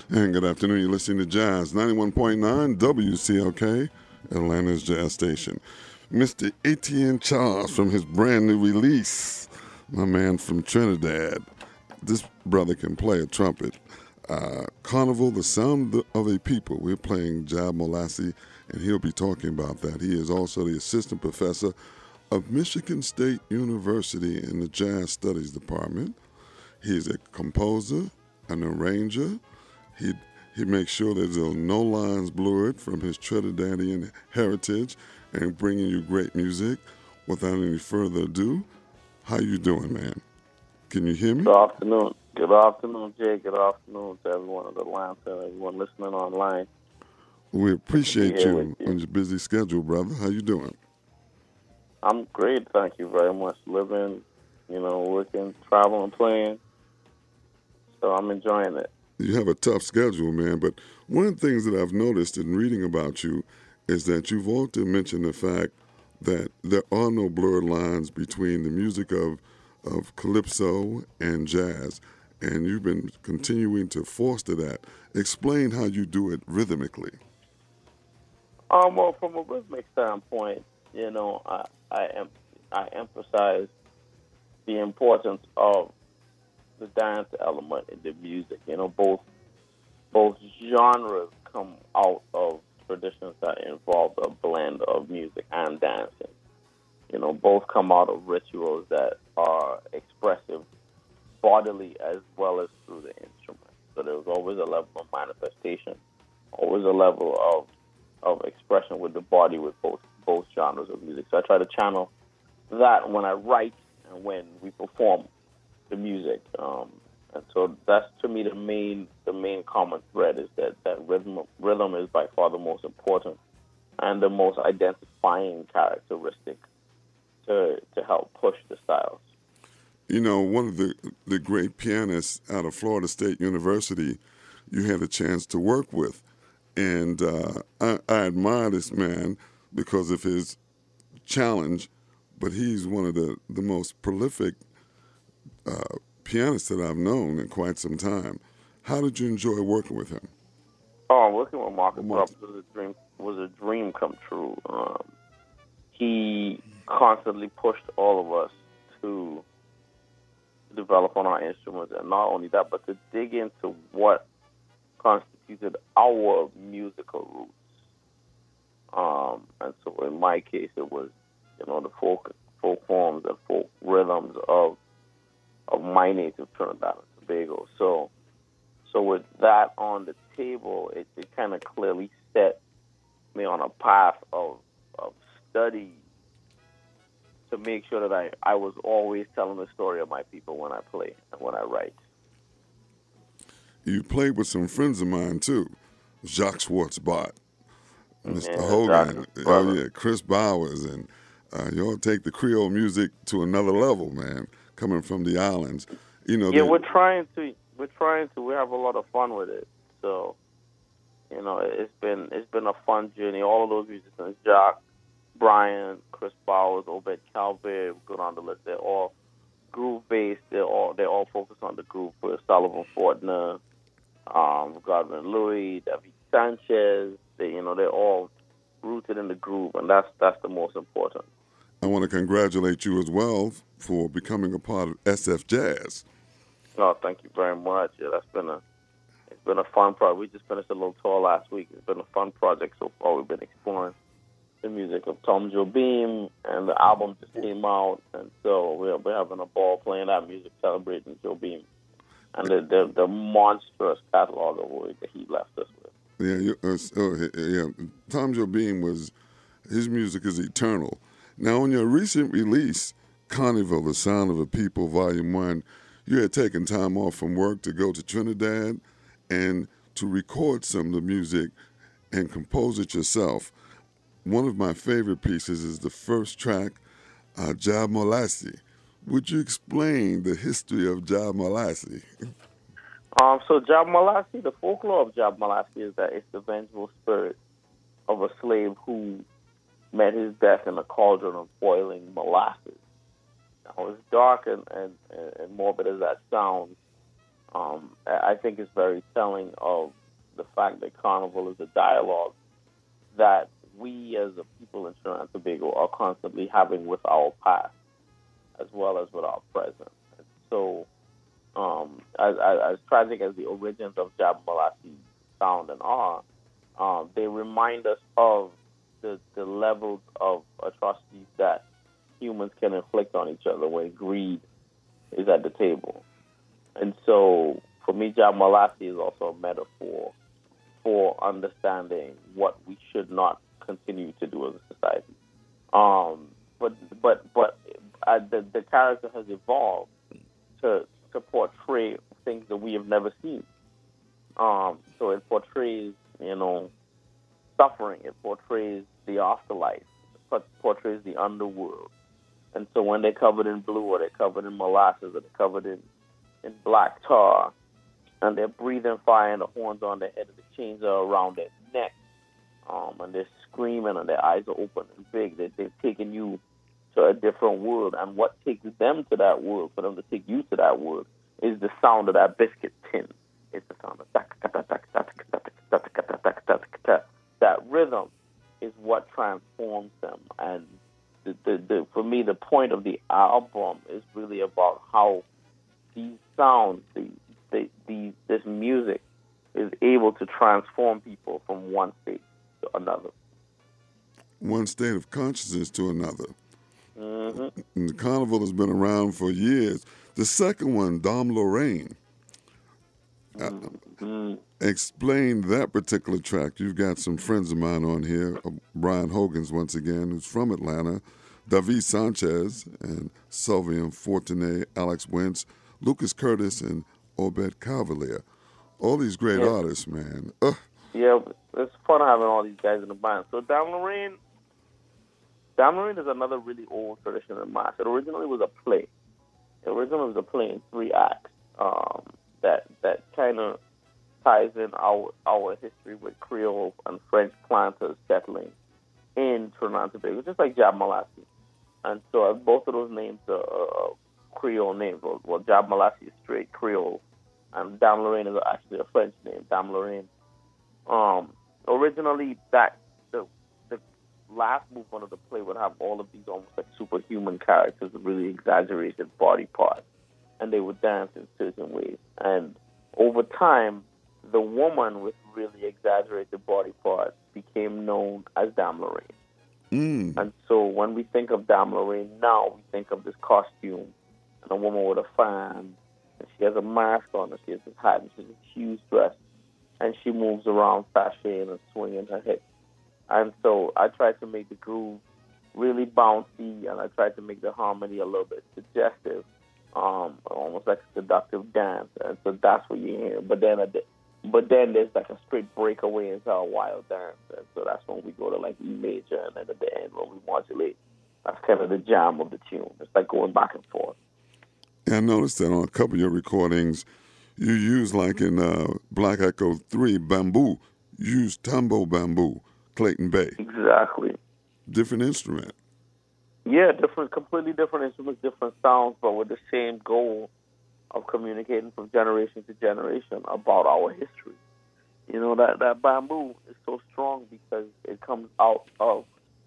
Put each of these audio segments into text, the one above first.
And good afternoon. You're listening to Jazz 91.9 WCLK, Atlanta's Jazz Station. Mr. Etienne Charles from his brand new release, my man from Trinidad. This brother can play a trumpet. Carnival, the sound of a people. We're playing Jab Molassie, and he'll be talking about that. He is also the assistant professor of Michigan State University in the Jazz Studies Department. He's a composer, an arranger. He makes sure there's no lines blurred from his Trinidadian heritage and bringing you great music. Without any further ado, how you doing, man? Can you hear me? Good afternoon. Good afternoon, Jay. Good afternoon to everyone on the line, to everyone listening online. We appreciate you on your busy schedule, brother. How you doing? I'm great. Thank you very much. Living, working, traveling, playing. So I'm enjoying it. You have a tough schedule, man, but one of the things that I've noticed in reading about you is that you've often mentioned the fact that there are no blurred lines between the music of calypso and jazz, and you've been continuing to foster that. Explain how you do it rhythmically. Well, from a rhythmic standpoint, I emphasize the importance of the dance element in the music. Both genres come out of traditions that involve a blend of music and dancing. Both come out of rituals that are expressive bodily as well as through the instrument. So there's always a level of manifestation, always a level of expression with the body with both genres of music. So I try to channel that when I write and when we perform the music. And so that's, to me, the main common thread is that rhythm is by far the most important and the most identifying characteristic to help push the styles. One of the great pianists out of Florida State University you had a chance to work with. And I admire this man because of his challenge, but he's one of the most prolific pianists that I've known in quite some time. How did you enjoy working with him? Working with Marcus Rupp was a dream come true. He constantly pushed all of us to develop on our instruments, and not only that, but to dig into what constituted our musical roots. And so in my case, it was, the folk forms and folk rhythms of my native Trinidad and Tobago. So with that on the table, it kind of clearly set me on a path of study to make sure that I was always telling the story of my people when I play and when I write. You played with some friends of mine, too. Jacques Schwartzbart, Mr. Hogan, Chris Bowers, and you all take the Creole music to another level, man, coming from the islands. We're trying to. We have a lot of fun with it. So, it's been a fun journey. All of those musicians, Jacques, Brian, Chris Bowers, Obed Calvert, go down the list. They're all groove based. They're all focused on the groove. For Sullivan Fortner, Godwin Louis, David Sanchez. They're all rooted in the groove, and that's the most important. I want to congratulate you as well for becoming a part of SF Jazz. No, thank you very much. Yeah, it's been a fun project. We just finished a little tour last week. It's been a fun project so far. We've been exploring the music of Tom Jobim, and the album just came out, and so we're having a ball playing that music, celebrating Jobim and the monstrous catalog of work that he left us with. Tom Jobim his music is eternal. Now, on your recent release, Carnival, The Sound of a People, Volume 1, you had taken time off from work to go to Trinidad and to record some of the music and compose it yourself. One of my favorite pieces is the first track, Jab Molassie. Would you explain the history of Jab Molassie? So Jab Molassie, the folklore of Jab Molassie is that it's the vengeful spirit of a slave who met his death in a cauldron of boiling molasses. Now, as dark and morbid as that sounds, I think it's very telling of the fact that carnival is a dialogue that we as a people in Trinidad and Tobago are constantly having with our past as well as with our present. And so, as tragic as the origins of Jab Malasi sound and are, they remind us of the levels of atrocities that humans can inflict on each other when greed is at the table. And so, for me, Jab Malasi is also a metaphor for understanding what we should not continue to do as a society. The character has evolved to portray things that we have never seen. So it portrays, suffering. It portrays the afterlife. It portrays the underworld. And so when they're covered in blue, or they're covered in molasses, or they're covered in black tar, and they're breathing fire, and the horns on their head, and the chains are around their neck, and they're screaming, and their eyes are open and big. They're taking you to a different world. And what takes them to that world, for them to take you to that world, is the sound of that biscuit tin. It's the sound of that rhythm is what transforms them. And for me, the point of the album is really about how these sounds, this music, is able to transform people from one state to another. One state of consciousness to another. Mm-hmm. And the carnival has been around for years. The second one, Dame Lorraine. Mm-hmm. Explain that particular track. You've got some friends of mine on here. Brian Hogan's, once again, who's from Atlanta. David Sanchez and Sylvian Fortuné, Alex Wentz, Lucas Curtis, and Obed Cavalier. All these great artists, man. Yeah, it's fun having all these guys in the band. So Dame Lorraine is another really old tradition in Mass. It originally was a play. It originally was a play in 3 acts that kind of ties in our history with Creole and French planters settling in Trinidad and Tobago, just like Jab Malasi. And so both of those names are Creole names. Well, Jab Malasi is straight Creole, and Dame Lorraine is actually a French name, Dame Lorraine. Originally, the last movement of the play would have all of these almost like superhuman characters with really exaggerated body parts, and they would dance in certain ways. And over time, the woman with really exaggerated body parts became known as Dame Lorraine. And so when we think of Dame Lorraine now, we think of this costume and a woman with a fan, and she has a mask on, and she has this hat, and she has a huge dress, and she moves around sashaying and swinging her hips. And so I tried to make the groove really bouncy, and I tried to make the harmony a little bit suggestive, almost like a seductive dance. And so that's what you hear. But then there's like a straight breakaway into a wild dance. And so that's when we go to like E major, and then at the end when we modulate, that's kind of the jam of the tune. It's like going back and forth. And I noticed that on a couple of your recordings, you use, like in Black Echo 3, bamboo. You use tambo bamboo, Clayton Bay. Exactly. Different instrument. Yeah, completely different instruments, different sounds, but with the same goal of communicating from generation to generation about our history. You know, that bamboo is so strong because it comes out of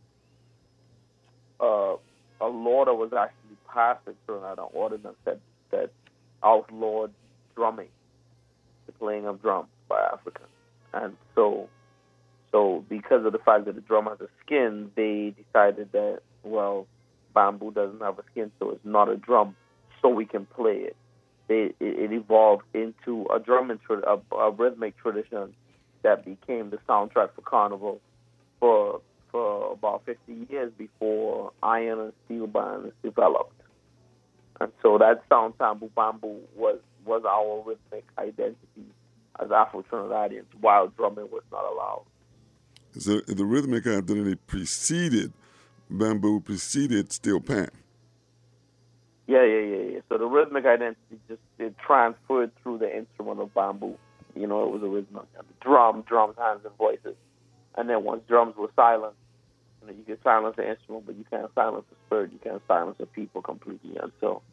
a law that was actually passed in Trinidad, an ordinance that outlawed drumming, the playing of drums by Africans. And so because of the fact that the drum has a skin, they decided that, well, bamboo doesn't have a skin, so it's not a drum, so we can play it. It evolved into a rhythmic tradition that became the soundtrack for Carnival for about 50 years before iron and steel bands developed. And so that sound, tambo bamboo, was our rhythmic identity as Afro-Trinidadians, while drumming was not allowed. So the rhythmic identity preceded bamboo, preceded steel pan. Yeah. So the rhythmic identity it transferred through the instrument of bamboo. You know, it was original. Drums, hands, and voices. And then once drums were silent, you can silence the instrument, but you can't silence the spirit. You can't silence the people completely. And so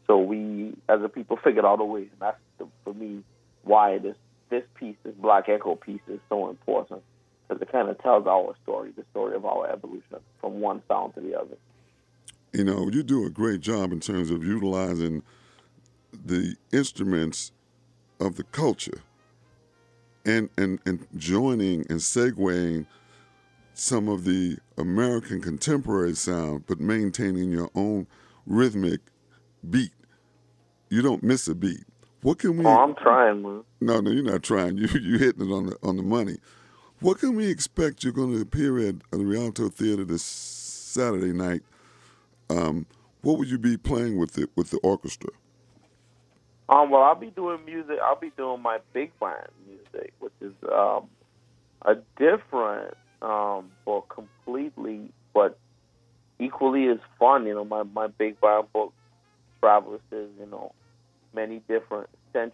So we, as a people, figured out a way. And that's, for me, why this piece, this Black Echo piece, is so important. Because it kind of tells our story, the story of our evolution from one sound to the other. You know, you do a great job in terms of utilizing the instruments of the culture and joining and segueing some of the American contemporary sound, but maintaining your own rhythmic beat. You don't miss a beat. What can we? Oh, I'm trying, man. No, you're not trying. You hitting it on the money. What can we expect? You're going to appear at the Rialto Theater this Saturday night. What would you be playing with the orchestra? Well, I'll be doing music. I'll be doing my big band music, which is a different, book completely, but equally as fun. You know, my big band book traverses, you know, many different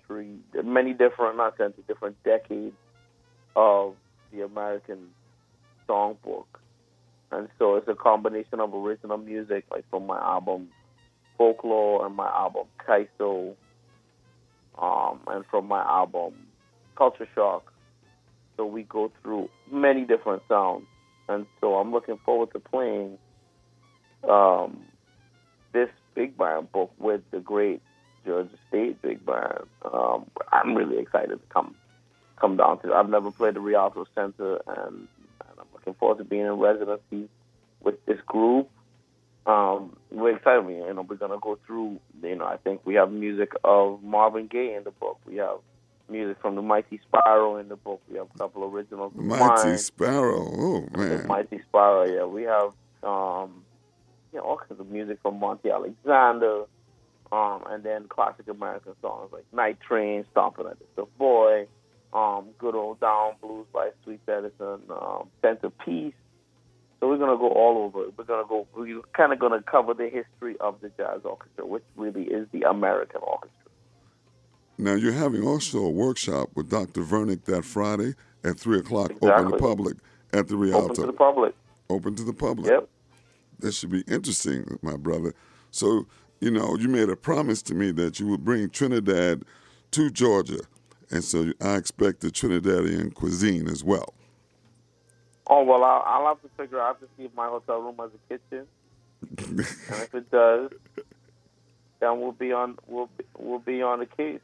different decades of the American songbook. And so it's a combination of original music, like from my album Folklore and my album Kaiso, and from my album Culture Shock. So we go through many different sounds. And so I'm looking forward to playing this big band book with the great Georgia State Big Band. I'm really excited to come down to it. I've never played the Rialto Center, and I'm looking forward to being in residency with this group. We're excited. You know, we're gonna go through. You know, I think we have music of Marvin Gaye in the book. We have music from the Mighty Sparrow in the book. We have a couple of originals. Mighty Sparrow. Oh man. The Mighty Sparrow. Yeah, we have all kinds of music from Monty Alexander, and then classic American songs like Night Train, Stomping at the Savoy, Good Old Down Blues by Sweet Edison, Sense of Peace. So we're gonna go all over. We're kind of gonna cover the history of the jazz orchestra, which really is the American orchestra. Now you're having also a workshop with Dr. Vernick that Friday at 3:00, Exactly. open to the public at the Rialto. Open to the public. Open to the public. Yep. That should be interesting, my brother. So, you know, you made a promise to me that you would bring Trinidad to Georgia, and so I expect the Trinidadian cuisine as well. Oh, well, I'll have to figure out to see if my hotel room has a kitchen, and if it does, then we'll be on the case.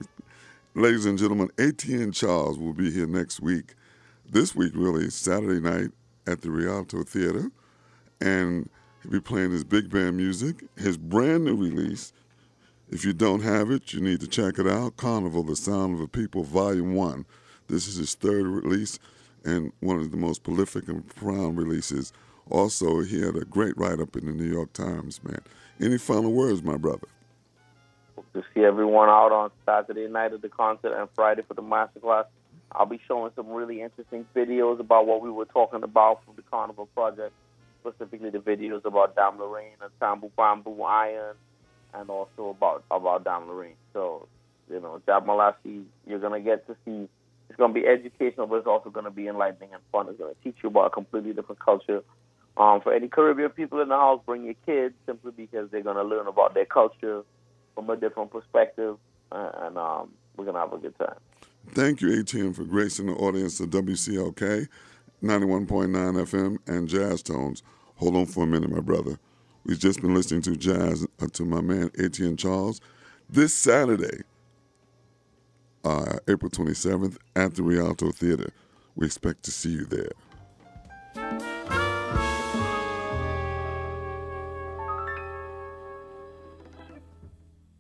Ladies and gentlemen, ATN Charles will be here next week. This week, really, Saturday night at the Rialto Theater, and he'll be playing his big band music, his brand new release. If you don't have it, you need to check it out. Carnival, The Sound of the People, Volume 1. This is his third release and one of the most prolific and profound releases. Also, he had a great write-up in the New York Times, man. Any final words, my brother? Hope to see everyone out on Saturday night at the concert and Friday for the masterclass. I'll be showing some really interesting videos about what we were talking about from the Carnival Project, specifically the videos about Dame Lorraine and Tambu Bamboo Iron, and also about Dame Lorraine. So, you know, Jab Malassi, you're going to get to see. It's going to be educational, but it's also going to be enlightening and fun. It's going to teach you about a completely different culture. For any Caribbean people in the house, bring your kids simply because they're going to learn about their culture from a different perspective, and we're going to have a good time. Thank you, ATN, for gracing the audience of WCLK, 91.9 FM, and Jazz Tones. Hold on for a minute, my brother. We've just been listening to jazz to my man, ATN Charles. This Saturday, April 27th, at the Rialto Theater. We expect to see you there.